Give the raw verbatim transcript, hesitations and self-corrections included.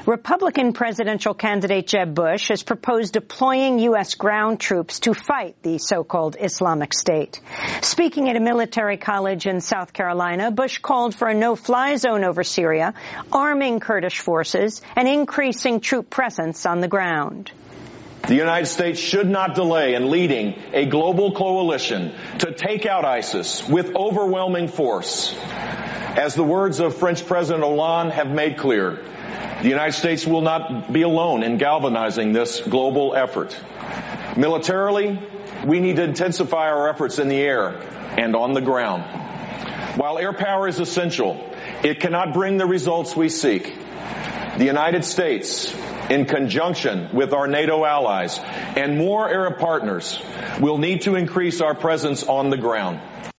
Republican presidential candidate Jeb Bush has proposed deploying U S ground troops to fight the so-called Islamic State. Speaking at a military college in South Carolina, Bush called for a no-fly zone over Syria, arming Kurdish forces, and increasing troop presence on the ground. The United States should not delay in leading a global coalition to take out ISIS with overwhelming force. As the words of French President Hollande have made clear, the United States will not be alone in galvanizing this global effort. Militarily, we need to intensify our efforts in the air and on the ground. While air power is essential, it cannot bring the results we seek. The United States, in conjunction with our NATO allies and more Arab partners, will need to increase our presence on the ground.